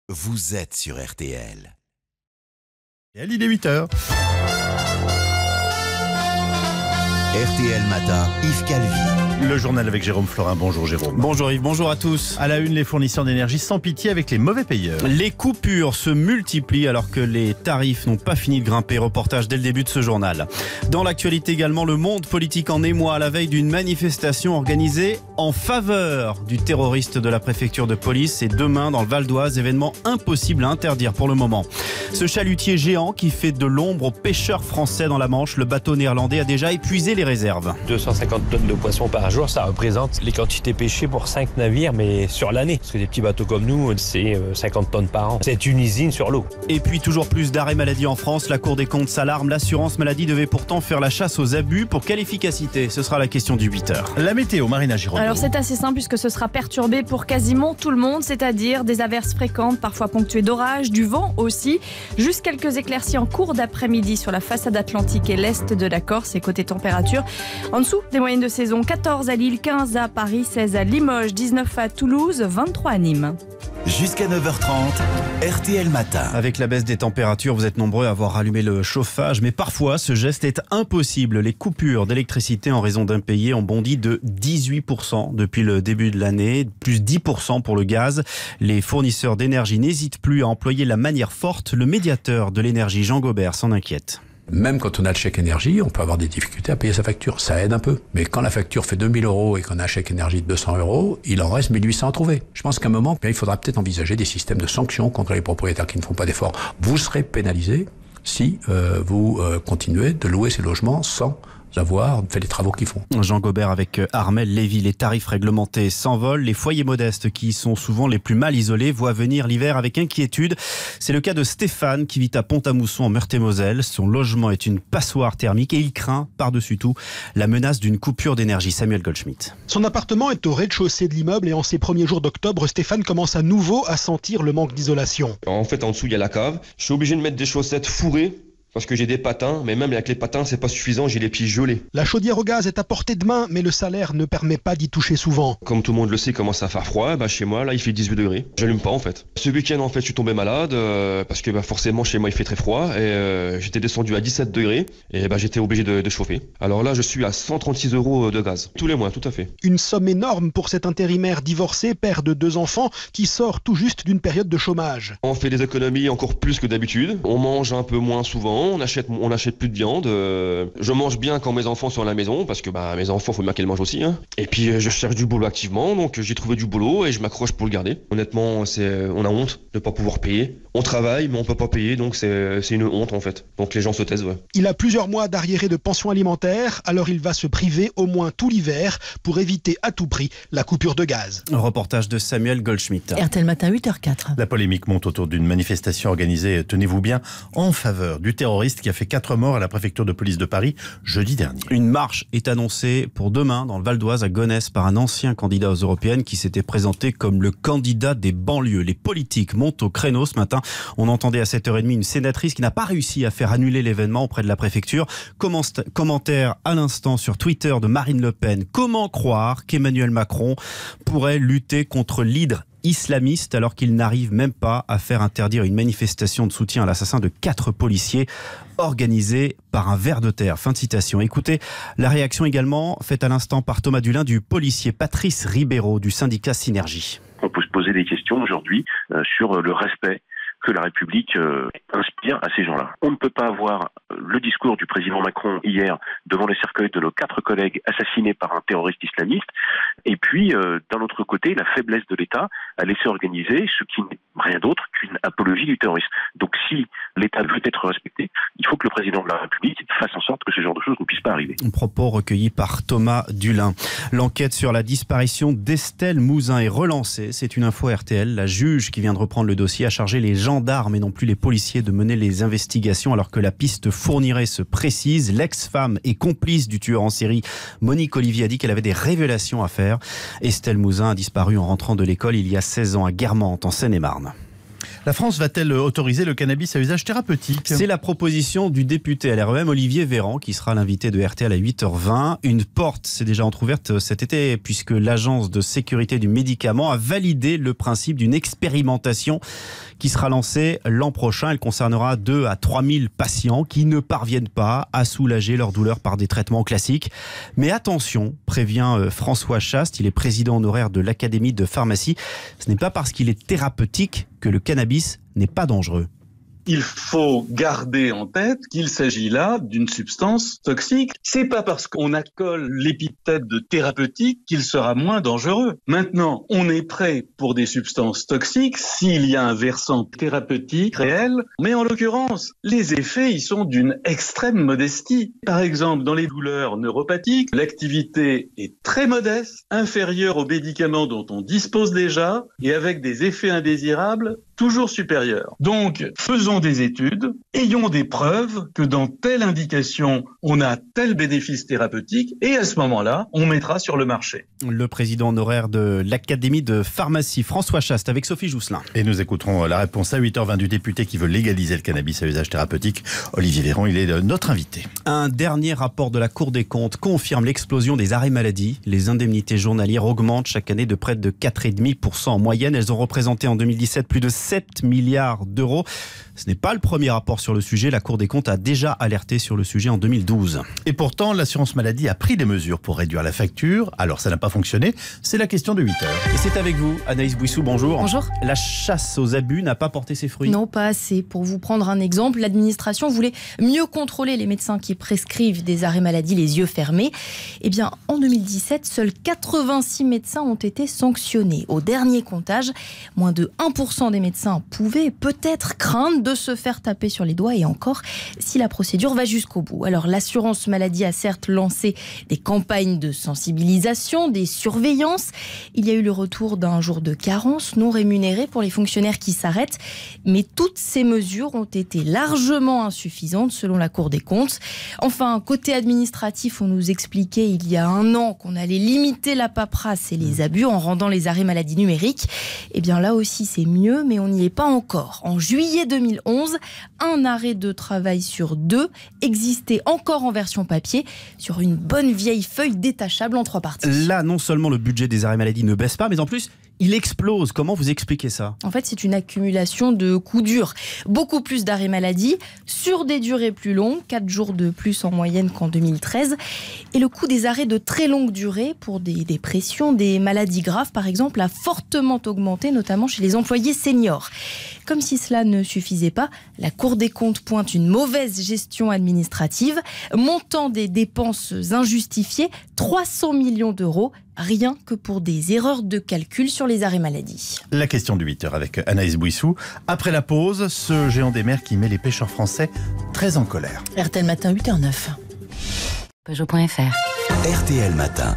Vous êtes sur RTL. Il est 8h. RTL Matin, Yves Calvi. Le journal avec Jérôme Florin. Bonjour Jérôme. Bonjour Yves, bonjour à tous. À la une, les fournisseurs d'énergie sans pitié avec les mauvais payeurs. Les coupures se multiplient alors que les tarifs n'ont pas fini de grimper. Reportage dès le début de ce journal. Dans l'actualité également, le monde politique en émoi à la veille d'une manifestation organisée en faveur du terroriste de la préfecture de police. Et demain dans le Val d'Oise, événement impossible à interdire pour le moment. Ce chalutier géant qui fait de l'ombre aux pêcheurs français dans la Manche, le bateau néerlandais a déjà épuisé les réserves. 250 tonnes de poissons par jour, ça représente les quantités pêchées pour 5 navires, mais sur l'année. Parce que des petits bateaux comme nous, c'est 50 tonnes par an. C'est une usine sur l'eau. Et puis toujours plus d'arrêts maladie en France. La Cour des comptes s'alarme. L'assurance maladie devait pourtant faire la chasse aux abus. Pour quelle efficacité? Ce sera la question du 8h. La météo, Marina Giraudot. Alors c'est assez simple puisque ce sera perturbé pour quasiment tout le monde, c'est-à-dire des averses fréquentes, parfois ponctuées d'orages, du vent aussi. Juste quelques éclaircies en cours d'après-midi sur la façade atlantique et l'est de la Corse. Et côté température, en dessous des moyennes de saison, 14 à Lille, 15 à Paris, 16 à Limoges, 19 à Toulouse, 23 à Nîmes. Jusqu'à 9h30, RTL Matin. Avec la baisse des températures, vous êtes nombreux à avoir allumé le chauffage, mais parfois ce geste est impossible. Les coupures d'électricité en raison d'impayés ont bondi de 18% depuis le début de l'année, plus 10% pour le gaz. Les fournisseurs d'énergie n'hésitent plus à employer la manière forte. Le médiateur de l'énergie, Jean Gobert, s'en inquiète. Même quand on a le chèque énergie, on peut avoir des difficultés à payer sa facture. Ça aide un peu. Mais quand la facture fait 2000 € et qu'on a un chèque énergie de 200 €, il en reste 1800 à trouver. Je pense qu'à un moment, il faudra peut-être envisager des systèmes de sanctions contre les propriétaires qui ne font pas d'efforts. Vous serez pénalisé si vous continuez de louer ces logements sans avoir fait les travaux qu'ils font. Jean Gobert avec Armel Lévy. Les tarifs réglementés s'envolent. Les foyers modestes, qui sont souvent les plus mal isolés, voient venir l'hiver avec inquiétude. C'est le cas de Stéphane qui vit à Pont-à-Mousson en Meurthe-et-Moselle. Son logement est une passoire thermique et il craint par-dessus tout la menace d'une coupure d'énergie. Samuel Goldschmidt. Son appartement est au rez-de-chaussée de l'immeuble et en ces premiers jours d'octobre, Stéphane commence à nouveau à sentir le manque d'isolation. En fait, en dessous, il y a la cave. Je suis obligé de mettre des chaussettes fourrées parce que j'ai des patins, mais même avec les patins, c'est pas suffisant, j'ai les pieds gelés. La chaudière au gaz est à portée de main, mais le salaire ne permet pas d'y toucher souvent. Comme tout le monde le sait, il commence à faire froid. Chez moi, là, il fait 18 degrés. J'allume pas, en fait. Ce week-end, en fait, je suis tombé malade parce que forcément, chez moi, il fait très froid et j'étais descendu à 17 degrés et j'étais obligé de chauffer. Alors là, je suis à 136 € de gaz. Tous les mois, tout à fait. Une somme énorme pour cet intérimaire divorcé, père de 2 enfants, qui sort tout juste d'une période de chômage. On fait des économies encore plus que d'habitude. On mange un peu moins souvent, on achète plus de viande. Je mange bien quand mes enfants sont à la maison parce que mes enfants, faut bien qu'elles mangent aussi. Et puis je cherche du boulot activement, donc j'ai trouvé du boulot et je m'accroche pour le garder. Honnêtement, on a honte de pas pouvoir payer. On travaille, mais on peut pas payer, donc c'est une honte en fait. Donc les gens se taisent. Ouais. Il a plusieurs mois d'arriérés de pension alimentaire, alors il va se priver au moins tout l'hiver pour éviter à tout prix la coupure de gaz. Un reportage de Samuel Goldschmidt. RTL Matin, 8h04. La polémique monte autour d'une manifestation organisée, tenez-vous bien, en faveur du terroriste qui a fait 4 morts à la préfecture de police de Paris jeudi dernier. Une marche est annoncée pour demain dans le Val d'Oise à Gonesse par un ancien candidat aux européennes qui s'était présenté comme le candidat des banlieues. Les politiques montent au créneau ce matin. On entendait à 7h30 une sénatrice qui n'a pas réussi à faire annuler l'événement auprès de la préfecture. Commentaire à l'instant sur Twitter de Marine Le Pen. Comment croire qu'Emmanuel Macron pourrait lutter contre l'hydre islamiste alors qu'il n'arrive même pas à faire interdire une manifestation de soutien à l'assassin de 4 policiers organisée par un ver de terre. Fin de citation. Écoutez la réaction également faite à l'instant par Thomas Dulin du policier Patrice Ribeiro du syndicat Synergie. On peut se poser des questions aujourd'hui sur le respect que la République inspire à ces gens-là. On ne peut pas avoir le discours du président Macron hier devant les cercueils de nos 4 collègues assassinés par un terroriste islamiste et puis d'un autre côté la faiblesse de l'État à laisser organiser ce qui n'est rien d'autre qu'une apologie du terrorisme. Donc si l'État veut être respecté, il faut que le président de la République fasse en sorte que ce genre de choses ne puisse pas arriver. Un propos recueilli par Thomas Dulin. L'enquête sur la disparition d'Estelle Mouzin est relancée. C'est une info RTL. La juge qui vient de reprendre le dossier a chargé les gendarmes et non plus les policiers de mener les investigations alors que la piste fournirait se précise. L'ex-femme et complice du tueur en série Monique Olivier a dit qu'elle avait des révélations à faire. Estelle Mouzin a disparu en rentrant de l'école il y a 16 ans à Guermantes en Seine-et-Marne. La France va-t-elle autoriser le cannabis à usage thérapeutique? C'est la proposition du député LREM Olivier Véran qui sera l'invité de RTL à 8h20. Une porte s'est déjà entrouverte cet été puisque l'Agence de sécurité du médicament a validé le principe d'une expérimentation qui sera lancée l'an prochain. Elle concernera 2 à 3 000 patients qui ne parviennent pas à soulager leur douleur par des traitements classiques. Mais attention, prévient François Chaste, il est président honoraire de l'Académie de pharmacie. Ce n'est pas parce qu'il est thérapeutique que le cannabis n'est pas dangereux. Il faut garder en tête qu'il s'agit là d'une substance toxique. C'est pas parce qu'on accole l'épithète de thérapeutique qu'il sera moins dangereux. Maintenant, on est prêt pour des substances toxiques s'il y a un versant thérapeutique réel, mais en l'occurrence, les effets y sont d'une extrême modestie. Par exemple, dans les douleurs neuropathiques, l'activité est très modeste, inférieure aux médicaments dont on dispose déjà et avec des effets indésirables toujours supérieurs. Donc, faisons des études, ayons des preuves que dans telle indication, on a tel bénéfice thérapeutique et à ce moment-là, on mettra sur le marché. Le président honoraire de l'Académie de pharmacie, François Chaste, avec Sophie Jousselin. Et nous écouterons la réponse à 8h20 du député qui veut légaliser le cannabis à usage thérapeutique. Olivier Véran, il est notre invité. Un dernier rapport de la Cour des comptes confirme l'explosion des arrêts maladie. Les indemnités journalières augmentent chaque année de près de 4,5% en moyenne. Elles ont représenté en 2017 plus de 7 milliards d'euros. Ce n'est pas le premier rapport sur le sujet. La Cour des comptes a déjà alerté sur le sujet en 2012. Et pourtant, l'assurance maladie a pris des mesures pour réduire la facture. Alors, ça n'a pas fonctionné. C'est la question de 8h. Et c'est avec vous, Anaïs Bouissou, bonjour. Bonjour. La chasse aux abus n'a pas porté ses fruits? Non, pas assez. Pour vous prendre un exemple, l'administration voulait mieux contrôler les médecins qui prescrivent des arrêts maladie les yeux fermés. Eh bien, en 2017, seuls 86 médecins ont été sanctionnés. Au dernier comptage, moins de 1% des médecins pouvaient peut-être craindre de se faire taper sur les doigts, et encore si la procédure va jusqu'au bout. Alors l'assurance maladie a certes lancé des campagnes de sensibilisation, des surveillances. Il y a eu le retour d'un jour de carence non rémunéré pour les fonctionnaires qui s'arrêtent. Mais toutes ces mesures ont été largement insuffisantes selon la Cour des comptes. Enfin, côté administratif, on nous expliquait il y a 1 an qu'on allait limiter la paperasse et les abus en rendant les arrêts maladie numériques. Eh bien là aussi c'est mieux, mais on n'y est pas encore. En juillet 2011, un arrêt de travail sur 2 existait encore en version papier sur une bonne vieille feuille détachable en 3 parties. Là, non seulement le budget des arrêts maladie ne baisse pas, mais en plus, il explose. Comment vous expliquez ça? En fait, c'est une accumulation de coups durs. Beaucoup plus d'arrêts maladie sur des durées plus longues, 4 jours de plus en moyenne qu'en 2013. Et le coût des arrêts de très longue durée pour des dépressions, des maladies graves par exemple, a fortement augmenté, notamment chez les employés seniors. Comme si cela ne suffisait pas, la Cour des comptes pointe une mauvaise gestion administrative, montant des dépenses injustifiées, 300 millions d'euros, rien que pour des erreurs de calcul sur les arrêts maladie. La question du 8h avec Anaïs Bouissou. Après la pause, ce géant des mers qui met les pêcheurs français très en colère. RTL Matin, 8h09. Peugeot.fr. RTL Matin.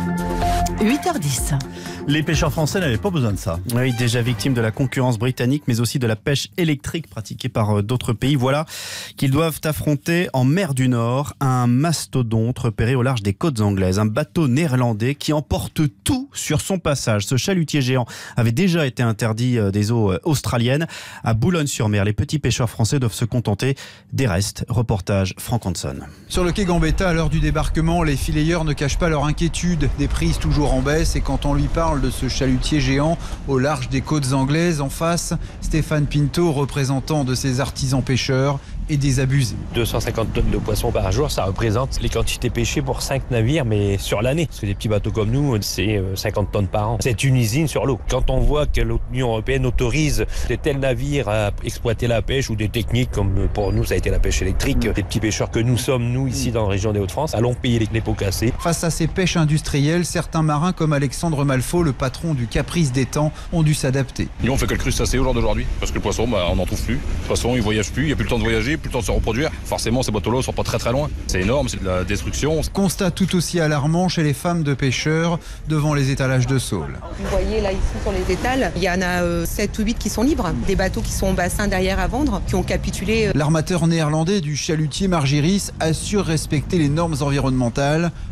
8h10. Les pêcheurs français n'avaient pas besoin de ça. Oui, déjà victimes de la concurrence britannique, mais aussi de la pêche électrique pratiquée par d'autres pays. Voilà qu'ils doivent affronter en mer du Nord un mastodonte repéré au large des côtes anglaises. Un bateau néerlandais qui emporte tout sur son passage. Ce chalutier géant avait déjà été interdit des eaux australiennes. À Boulogne-sur-Mer, les petits pêcheurs français doivent se contenter des restes. Reportage Franck Hanson. Sur le quai Gambetta, à l'heure du débarquement, les fileyeurs ne cachent pas leur inquiétude. Des prises toujours en baisse, et quand on lui parle de ce chalutier géant au large des côtes anglaises, en face, Stéphane Pinto, représentant de ces artisans pêcheurs, et désabusé. 250 tonnes de poissons par jour, ça représente les quantités pêchées pour 5 navires, mais sur l'année. Parce que des petits bateaux comme nous, c'est 50 tonnes par an. C'est une usine sur l'eau. Quand on voit que l'Union européenne autorise de tels navires à exploiter la pêche, ou des techniques comme pour nous ça a été la pêche électrique, des petits pêcheurs que nous sommes, nous ici dans la région des Hauts-de-France, allons payer les pots cassés. Face à ces pêches industrielles, certains marins comme Alexandre Malfaux, le patron du Caprice des Temps, ont dû s'adapter. Nous on fait que le crustacé au jour d'aujourd'hui, parce que le poisson on n'en trouve plus. Le poisson il voyage plus, il n'y a plus le temps de voyager, plus le temps de se reproduire. Forcément ces bateaux-là sont pas très loin. C'est énorme, c'est de la destruction. Constat tout aussi alarmant chez les femmes de pêcheurs devant les étalages de saules. Vous voyez là ici sur les étals, il y en a 7 ou 8 qui sont libres. Des bateaux qui sont au bassin derrière à vendre, qui ont capitulé. L'armateur néerlandais du chalutier Margiris assure respecter les normes environnementales.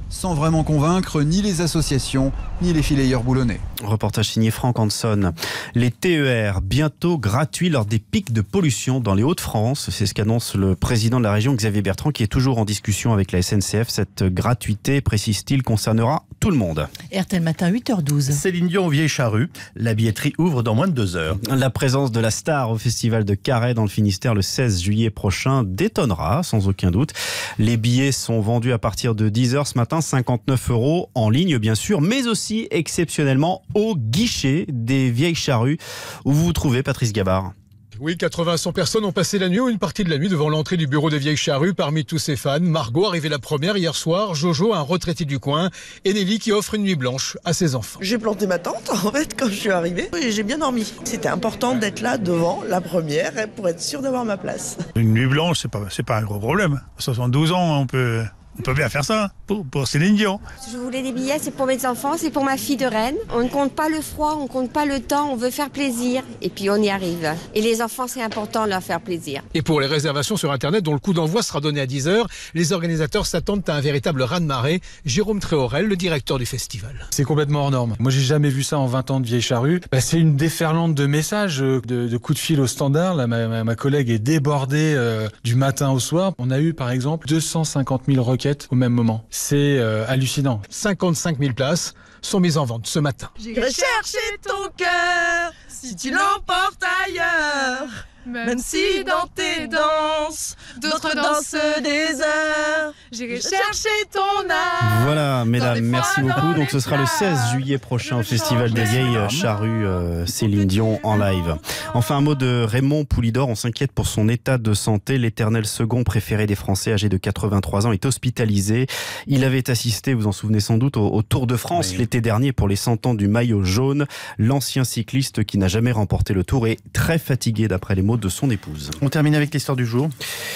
sans vraiment convaincre ni les associations, ni les fileyeurs boulonnais. Reportage signé Franck Hanson. Les TER, bientôt gratuits lors des pics de pollution dans les Hauts-de-France. C'est ce qu'annonce le président de la région, Xavier Bertrand, qui est toujours en discussion avec la SNCF. Cette gratuité, précise-t-il, concernera tout le monde. RTL Matin, 8h12. Céline Dion aux Vieilles Charrues. La billetterie ouvre dans moins de 2 heures. La présence de la star au festival de Carhaix dans le Finistère le 16 juillet prochain détonnera, sans aucun doute. Les billets sont vendus à partir de 10h ce matin, 59 € en ligne bien sûr, mais aussi exceptionnellement au guichet des Vieilles Charrues où vous vous trouvez, Patrice Gabard. Oui, 80-100 personnes ont passé la nuit ou une partie de la nuit devant l'entrée du bureau des Vieilles Charrues. Parmi tous ces fans, Margot, arrivée la première hier soir, Jojo, un retraité du coin, et Nelly qui offre une nuit blanche à ses enfants. J'ai planté ma tente en fait quand je suis arrivée et j'ai bien dormi. C'était important d'être là devant la première pour être sûr d'avoir ma place. Une nuit blanche, c'est pas un gros problème. À 72 ans, on peut bien faire ça pour Céline Dion. Je voulais des billets, c'est pour mes enfants, c'est pour ma fille de reine. On ne compte pas le froid, on ne compte pas le temps, on veut faire plaisir. Et puis on y arrive. Et les enfants, c'est important de leur faire plaisir. Et pour les réservations sur Internet, dont le coup d'envoi sera donné à 10h, les organisateurs s'attendent à un véritable raz-de-marée. Jérôme Tréorel, le directeur du festival. C'est complètement hors norme. Moi, j'ai jamais vu ça en 20 ans de Vieilles Charrues. C'est une déferlante de messages, de coups de fil au standard. Là, ma collègue est débordée du matin au soir. On a eu, par exemple, 250 000 requêtes au même moment. C'est hallucinant. 55 000 places sont mises en vente ce matin. J'irai chercher ton cœur si tu l'emportes ailleurs. Même si dans tes danses, d'autres dansent des heures. J'irai chercher ton âme. Voilà, mesdames, merci beaucoup. Donc ce sera le 16 juillet prochain au Festival des Vieilles Charrues, Céline Dion en live. Enfin, un mot de Raymond Poulidor. On s'inquiète pour son état de santé. L'éternel second préféré des Français, âgé de 83 ans, est hospitalisé. Il avait assisté, vous en souvenez sans doute, au Tour de France l'été dernier pour les 100 ans du maillot jaune. L'ancien cycliste qui n'a jamais remporté le Tour est très fatigué d'après les mots de son épouse. On termine avec l'histoire du jour.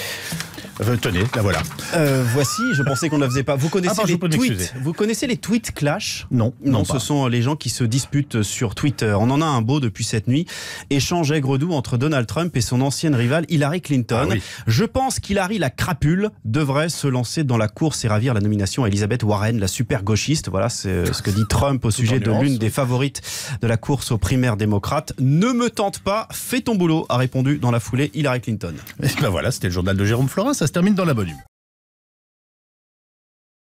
Tenez, la voilà. Voici, je pensais qu'on ne la faisait pas. Vous connaissez les tweets. Vous connaissez les tweets clash ? Non, ce sont les gens qui se disputent sur Twitter. On en a un beau depuis cette nuit. Échange aigre-doux entre Donald Trump et son ancienne rivale Hillary Clinton. Ah oui. Je pense qu'Hillary la crapule devrait se lancer dans la course et ravir la nomination à Elizabeth Warren, la super gauchiste. Voilà, c'est ce que dit Trump au sujet de l'une des favorites de la course aux primaires démocrates. Ne me tente pas, fais ton boulot, a répondu dans la foulée Hillary Clinton. Et ben voilà, c'était le journal de Jérôme Florin. Ça se termine dans la bonne humeur.